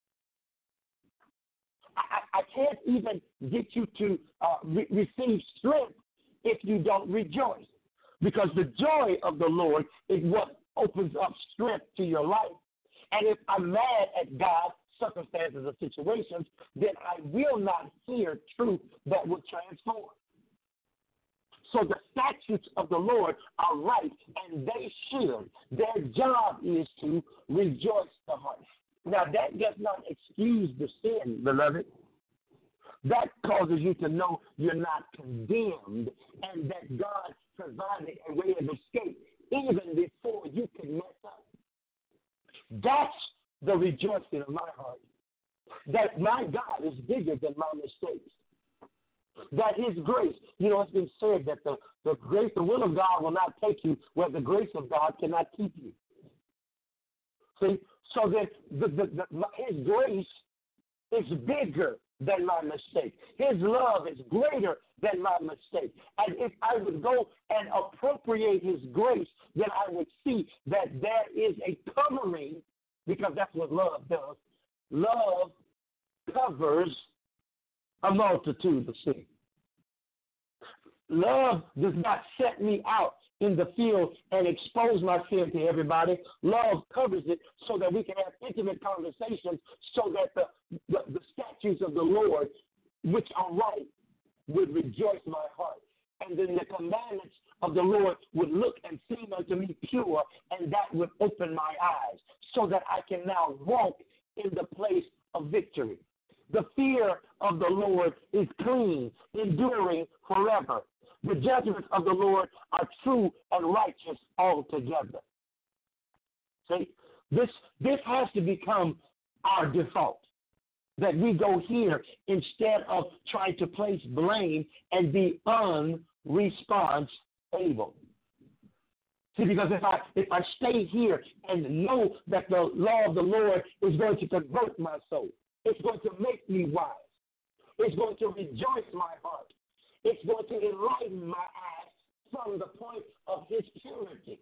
I, I can't even get you to uh, re- receive strength if you don't rejoice, because the joy of the Lord is what opens up strength to your life. And if I'm mad at God, circumstances or situations, then I will not hear truth that will transform. So the statutes of the Lord are right, and they should. Their job is to rejoice the heart. Now, that does not excuse the sin, beloved. That causes you to know you're not condemned and that God provided a way of escape even before you can mess up. That's the rejoicing of my heart, that my God is bigger than my mistakes. That his grace, you know, it's been said that the, the grace, the will of God will not take you where the grace of God cannot keep you. See, so that the, the, the, his grace is bigger than my mistake. His love is greater than my mistake. And if I would go and appropriate his grace, then I would see that there is a covering, because that's what love does. Love covers a multitude of sin. Love does not set me out in the field and expose my sin to everybody. Love covers it so that we can have intimate conversations, so that the, the, the statutes of the Lord, which are right, would rejoice my heart. And then the commandments of the Lord would look and seem unto me pure, and that would open my eyes so that I can now walk in the place of victory. The fear of the Lord is clean, enduring forever. The judgments of the Lord are true and righteous altogether. See, this, this has to become our default, that we go here instead of trying to place blame and be unresponse able. See, because if I if I stay here and know that the law of the Lord is going to convert my soul, It's going to make me wise. It's going to rejoice my heart. It's going to enlighten my eyes from the point of his purity.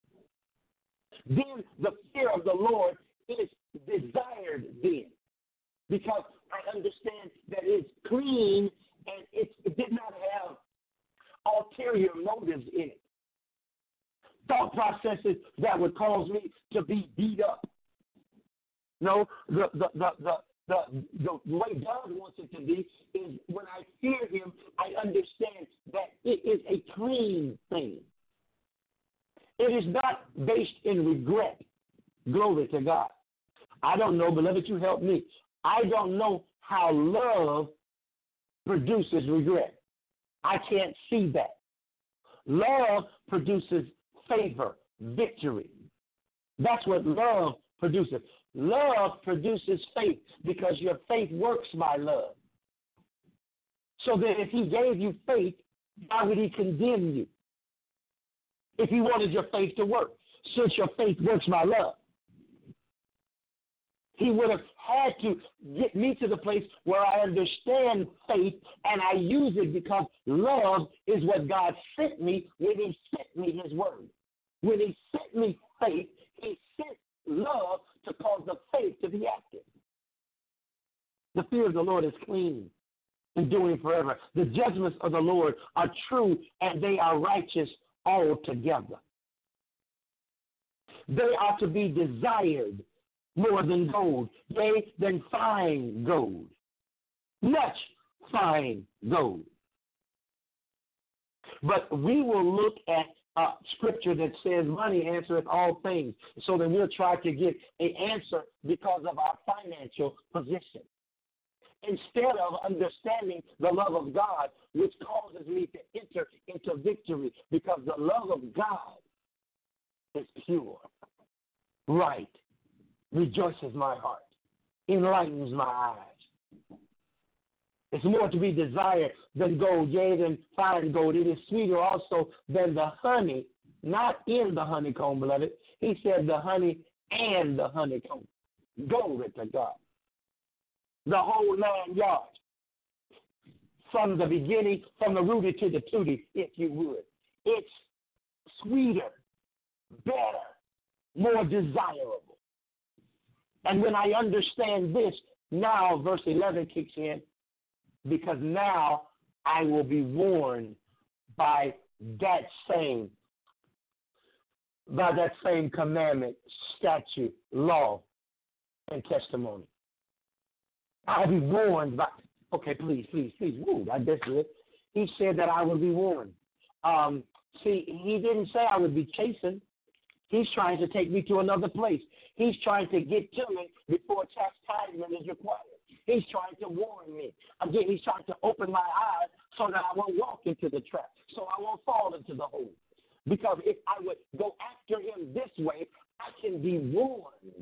Then the fear of the Lord is desired then, because I understand that it's clean and it's, it did not have ulterior motives in it. Thought processes that would cause me to be beat up. No, the the the the the, the way God wants it to be is when I fear him, I understand that it is a clean thing. It is not based in regret. Glory to God. I don't know, beloved, you help me. I don't know how love produces regret. I can't see that. Love produces favor, victory. That's what love produces. Love produces faith because your faith works by love. So that if he gave you faith, why would he condemn you? If he wanted your faith to work, since your faith works by love. He would have had to get me to the place where I understand faith and I use it because love is what God sent me when he sent me his word. When he sent me faith, he sent love to cause the faith to be active. The fear of the Lord is clean, enduring forever. The judgments of the Lord are true and they are righteous altogether. They are to be desired more than gold, yea, than fine gold, much fine gold. But we will look at uh, scripture that says money answereth all things, so that we'll try to get an answer because of our financial position, instead of understanding the love of God, which causes me to enter into victory, because the love of God is pure, right, rejoices my heart, enlightens my eyes. It's more to be desired than gold, yea, than fine gold. It is sweeter also than the honey, not in the honeycomb, beloved. He said the honey and the honeycomb. Glory to God. The whole nine yards. From the beginning, from the rooty to the tooty, if you would. It's sweeter, better, more desirable. And when I understand this, now verse eleven kicks in, because now I will be warned by that same, by that same commandment, statute, law, and testimony. I'll be warned by, okay, please, please, please, woo, that's it. He said that I will be warned. Um, see, he didn't say I would be chastened. He's trying to take me to another place. He's trying to get to me before chastisement is required. He's trying to warn me. Again, he's trying to open my eyes so that I won't walk into the trap, so I won't fall into the hole. Because if I would go after him this way, I can be warned.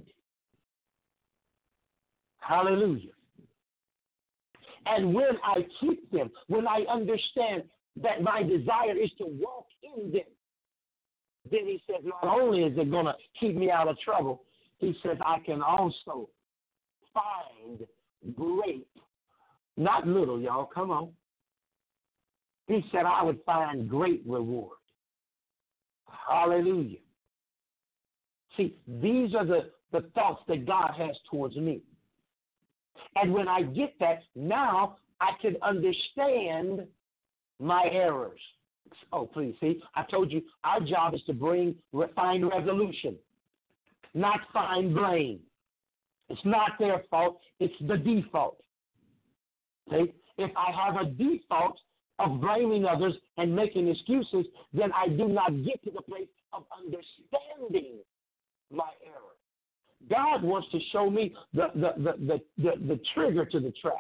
Hallelujah. And when I keep them, when I understand that my desire is to walk in them, then he says, not only is it going to keep me out of trouble, he says I can also find great, not little, y'all, come on. He said I would find great reward. Hallelujah. See, these are the, the thoughts that God has towards me. And when I get that, now I can understand my errors. Oh, please, see, I told you our job is to bring, find resolution, not find blame. It's not their fault, it's the default. See, if I have a default of blaming others and making excuses, then I do not get to the place of understanding my error. God wants to show me the, the, the, the, the, the trigger to the trap.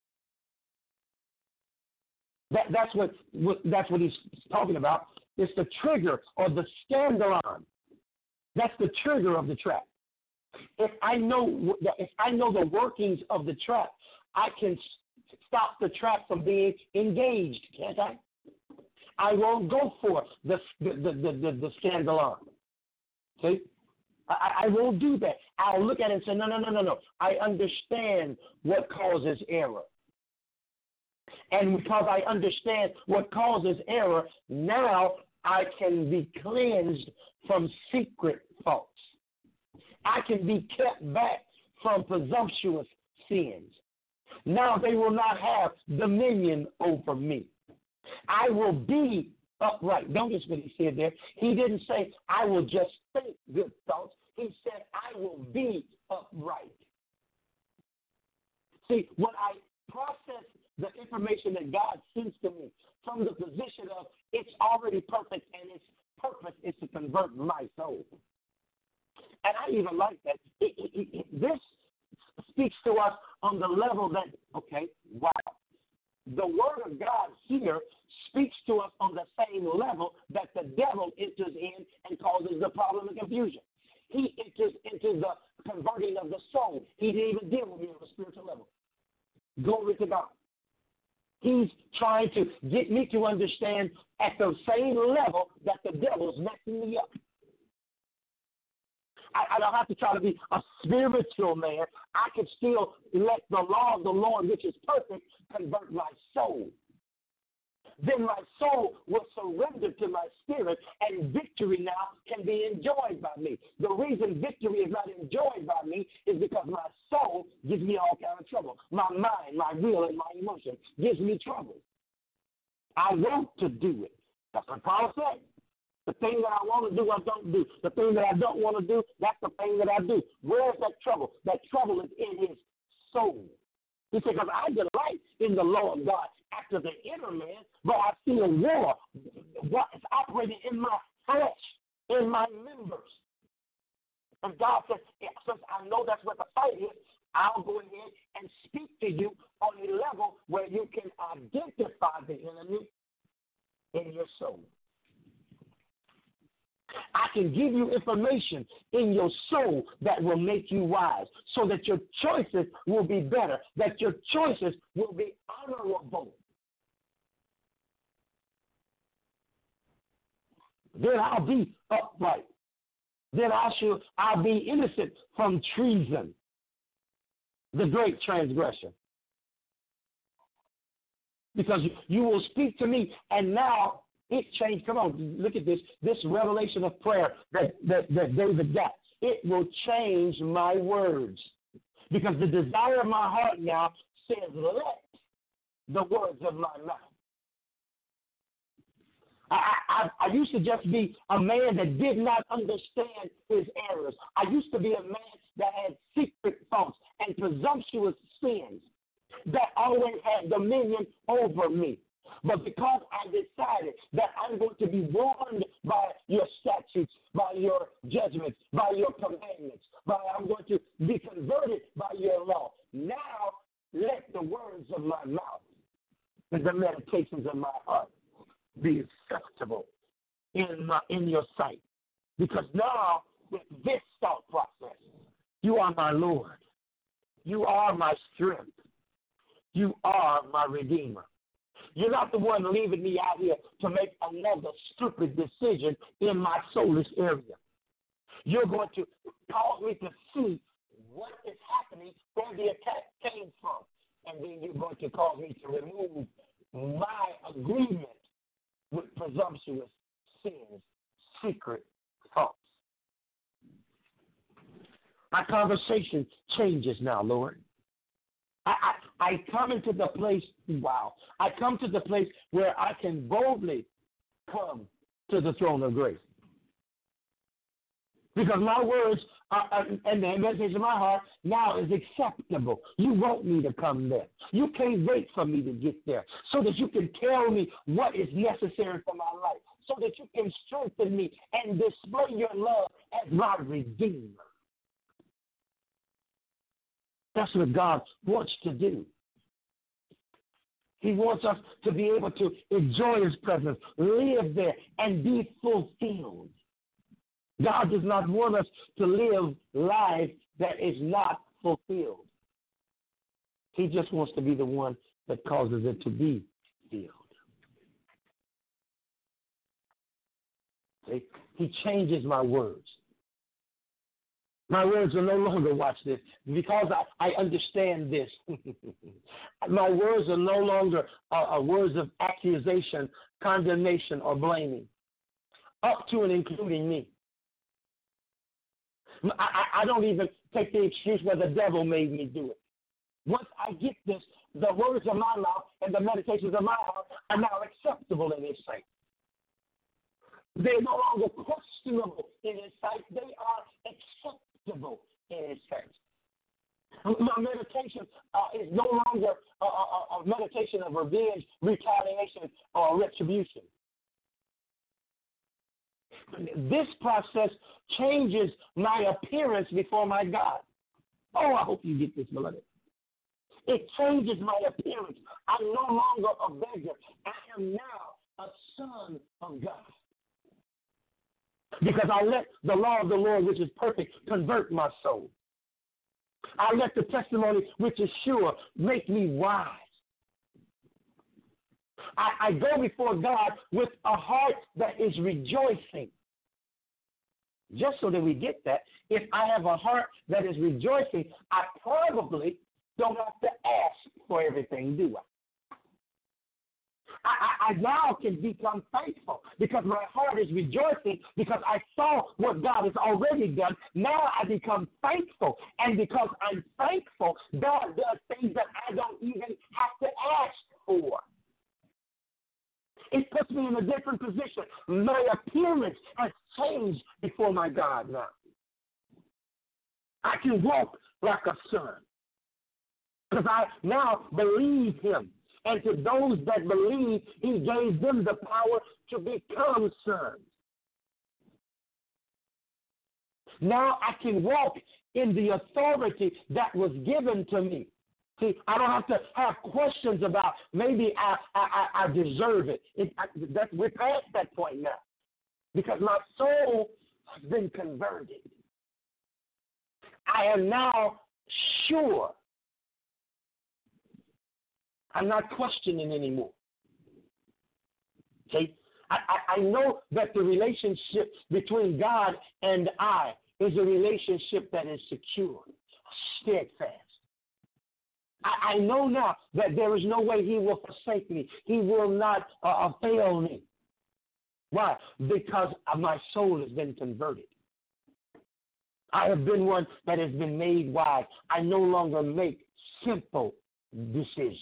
That, that's what, what that's what he's talking about. It's the trigger or the scandalon. That's the trigger of the trap. If I know if I know the workings of the trap, I can stop the trap from being engaged, can't I? I won't go for the the the the, the scandalon. See, I, I won't do that. I'll look at it and say, no, no, no, no, no. I understand what causes error. And because I understand what causes error, now I can be cleansed from secret faults. I can be kept back from presumptuous sins. Now they will not have dominion over me. I will be upright. Notice what he said there. He didn't say, I will just think good thoughts. He said, I will be upright. See, when I process the information that God sends to me from the position of it's already perfect and its purpose is to convert my soul. And I even like that. It, it, it, this speaks to us on the level that, okay, wow. The word of God here speaks to us on the same level that the devil enters in and causes the problem and confusion. He enters into the converting of the soul. He didn't even deal with me on a spiritual level. Glory to God. He's trying to get me to understand at the same level that the devil's messing me up. I, I don't have to try to be a spiritual man. I can still let the law of the Lord, which is perfect, convert my soul. Then my soul will surrender to my spirit, and victory now can be enjoyed by me. The reason victory is not enjoyed by me is because my soul gives me all kind of trouble. My mind, my will, and my emotion gives me trouble. I want to do it. That's what Paul said. The thing that I want to do, I don't do. The thing that I don't want to do, that's the thing that I do. Where's that trouble? That trouble is in his soul. He said, because I delight in the law of God after the inner man, but I see a war. What is operating in my flesh, in my members. And God says, since I know that's where the fight is, I'll go ahead and speak to you on a level where you can identify the enemy in your soul. I can give you information in your soul that will make you wise so that your choices will be better, that your choices will be honorable. Then I'll be upright. Then I shall, I'll be innocent from treason, the great transgression. Because you, you will speak to me, and now it changed. Come on, look at this. This revelation of prayer that, that, that David got. It will change my words. Because the desire of my heart now says, let the words of my mouth. I, I, I used to just be a man that did not understand his errors. I used to be a man that had secret thoughts and presumptuous sins that always had dominion over me. But because I decided that I'm going to be warned by your statutes, by your judgments, by your commandments, by I'm going to be converted by your law, now let the words of my mouth and the meditations of my heart be acceptable in my, in your sight. Because now, with this thought process, you are my Lord. You are my strength. You are my Redeemer. You're not the one leaving me out here to make another stupid decision in my soulish area. You're going to cause me to see what is happening, where the attack came from. And then you're going to cause me to remove my agreement with presumptuous sins, secret thoughts. My conversation changes now, Lord. I, I, I come into the place, wow, I come to the place where I can boldly come to the throne of grace. Because my words are, are, and the meditation of my heart now is acceptable. You want me to come there. You can't wait for me to get there so that you can tell me what is necessary for my life, so that you can strengthen me and display your love as my Redeemer. That's what God wants to do. He wants us to be able to enjoy his presence, live there, and be fulfilled. God does not want us to live life that is not fulfilled. He just wants to be the one that causes it to be filled. See? He changes my words. My words are no longer, watch this, because I, I understand this. My words are no longer uh, uh, words of accusation, condemnation, or blaming, up to and including me. I, I, I don't even take the excuse where the devil made me do it. Once I get this, the words of my mouth and the meditations of my heart are now acceptable in His sight. They're no longer questionable in His sight. They are acceptable in His sight. My meditation uh, is no longer a, a, a meditation of revenge, retaliation, or retribution. This process changes my appearance before my God. Oh, I hope you get this, beloved. It changes my appearance. I'm no longer a beggar. I am now a son of God. Because I let the law of the Lord, which is perfect, convert my soul. I let the testimony, which is sure, make me wise. I, I go before God with a heart that is rejoicing. Just so that we get that, if I have a heart that is rejoicing, I probably don't have to ask for everything, do I? I, I, I now can become thankful because my heart is rejoicing because I saw what God has already done. Now I become thankful. And because I'm thankful, God does things that I don't even have to ask for. It puts me in a different position. My appearance has changed before my God now. I can walk like a son because I now believe Him. And to those that believe, He gave them the power to become sons. Now I can walk in the authority that was given to me. See, I don't have to have questions about maybe I I, I deserve it. it I, that, we're past that point now because my soul has been converted. I am now sure. I'm not questioning anymore. See, I, I, I know that the relationship between God and I is a relationship that is secure, steadfast. I, I know now that there is no way He will forsake me. He will not uh, fail me. Why? Because my soul has been converted. I have been one that has been made wise. I no longer make simple decisions.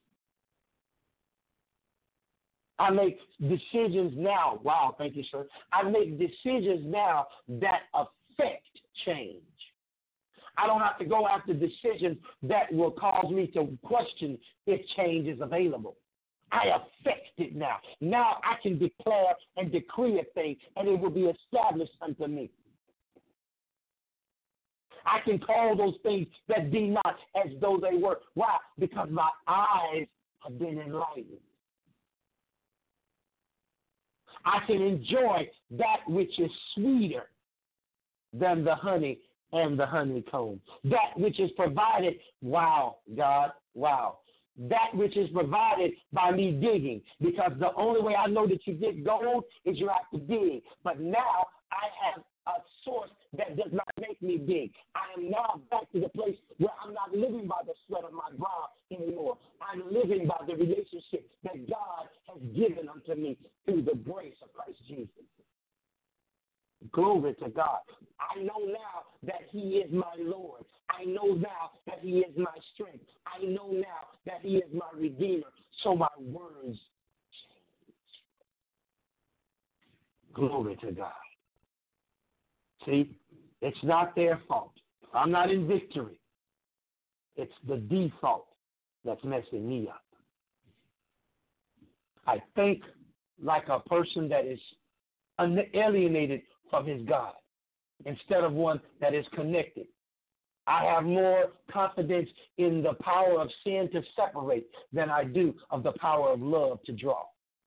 I make decisions now. Wow, thank you, sir. I make decisions now that affect change. I don't have to go after decisions that will cause me to question if change is available. I affect it now. Now I can declare and decree a thing, and it will be established unto me. I can call those things that be not as though they were. Why? Because my eyes have been enlightened. I can enjoy that which is sweeter than the honey and the honeycomb. That which is provided, wow, God, wow. That which is provided by me digging. Because the only way I know that you get gold is you have to dig. But now I have a source that does not make me dig. I am now back to the place where I'm not living by the sweat of my brow anymore. I'm living by the relationship that God has given unto me through the grace of Christ Jesus. Glory to God. I know now that He is my Lord. I know now that He is my strength. I know now that He is my Redeemer. So my words change. Glory to God. See, it's not their fault. I'm not in victory. It's the default that's messing me up. I think like a person that is alienated from his God instead of one that is connected. I have more confidence in the power of sin to separate than I do of the power of love to draw.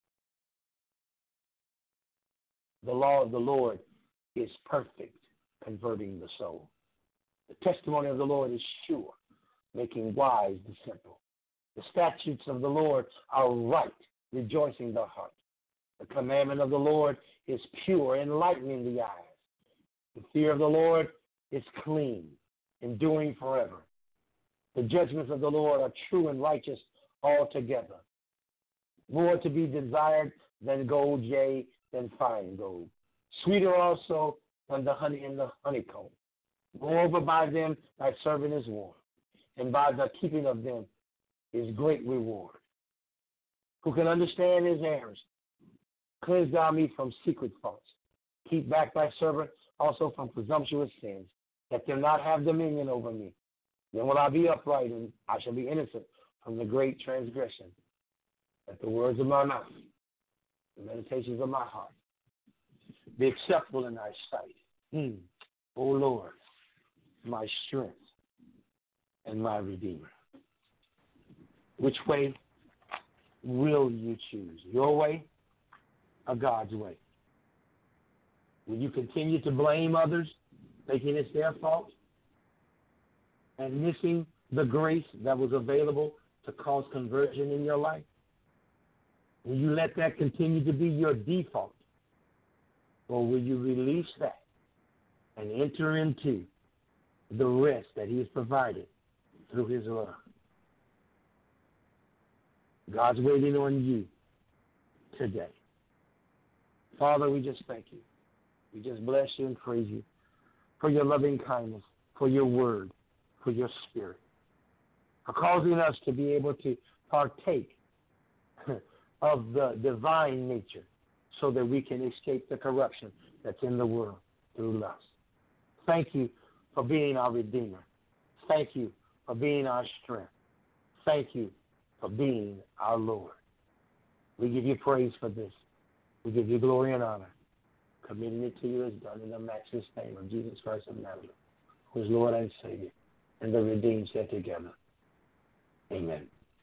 The law of the Lord is perfect, converting the soul. The testimony of the Lord is sure, making wise the simple. The statutes of the Lord are right, rejoicing the heart. The commandment of the Lord is pure, enlightening the eyes. The fear of the Lord is clean, enduring forever. The judgments of the Lord are true and righteous altogether. More to be desired than gold, yea, than fine gold. Sweeter also than the honey and the honeycomb. Moreover, by them thy servant is warned, and by the keeping of them is great reward. Who can understand his errors? Cleanse thou me from secret faults. Keep back thy servant also from presumptuous sins. Let them not have dominion over me. Then will I be upright, and I shall be innocent from the great transgression. Let the words of my mouth, the meditations of my heart, be acceptable in thy sight. Mm. O Lord, my strength and my Redeemer. Which way will you choose? Your way or God's way? Will you continue to blame others, thinking it's their fault, and missing the grace that was available to cause conversion in your life? Will you let that continue to be your default? Or will you release that and enter into the rest that he has provided through his love? God's waiting on you today. Father, we just thank you. We just bless you and praise you for your loving kindness, for your word, for your spirit, for causing us to be able to partake of the divine nature so that we can escape the corruption that's in the world through lust. Thank you for being our Redeemer. Thank you for being our strength. Thank you for being our Lord. We give you praise for this. We give you glory and honor. Committing it to you as done in the matchless name of Jesus Christ of Nazareth, who is Lord and Savior, and the redeemed said together, amen.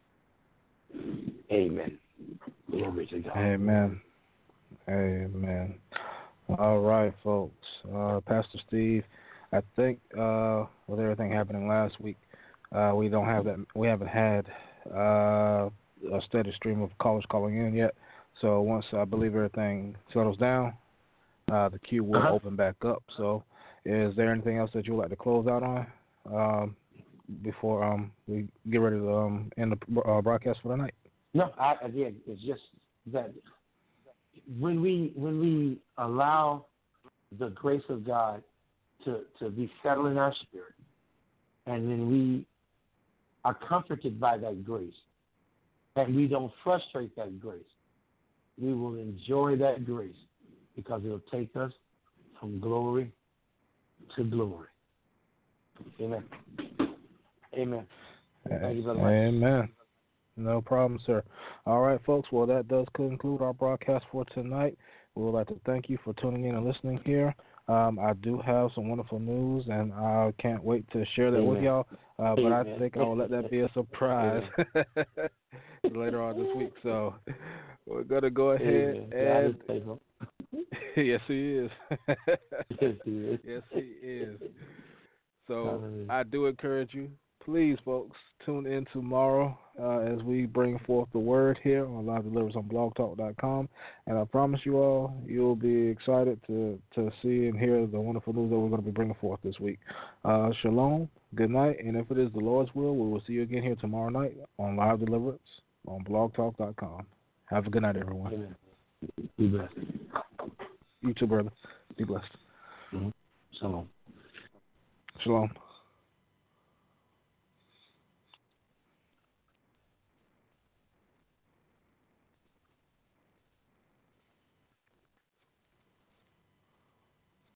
Amen. Glory to God. Amen. Amen. All right, folks. Uh, Pastor Steve, I think uh, with everything happening last week, uh, we don't have that. We haven't had uh, a steady stream of callers calling in yet. So once I believe everything settles down, uh, the queue will uh-huh. open back up. So, is there anything else that you would like to close out on um, before um, we get ready to um, end the uh, broadcast for the night? No, I, again, it's just that when we when we allow the grace of God to, to be settled in our spirit, and then we are comforted by that grace, and we don't frustrate that grace, we will enjoy that grace because it'll take us from glory to glory. Amen. Amen. Thank you very much. Amen. No problem, sir. All right, folks. Well, that does conclude our broadcast for tonight. We would like to thank you for tuning in and listening here. Um, I do have some wonderful news, and I can't wait to share that Amen. with y'all. Uh, but Amen. I think I will let that be a surprise later on this week. So we're going to go ahead Amen. and... Yes, he is. Yes, he is. Yes, he is. So Hallelujah. I do encourage you, please, folks, tune in tomorrow uh, as we bring forth the word here on Live Deliverance on blog talk dot com. And I promise you all, you'll be excited to, to see and hear the wonderful news that we're going to be bringing forth this week. Uh, shalom, good night, and if it is the Lord's will, we will see you again here tomorrow night on Live Deliverance on blog talk dot com. Have a good night, everyone. Amen. Be blessed. You too, brother. Be blessed. Mm-hmm. Shalom. Shalom.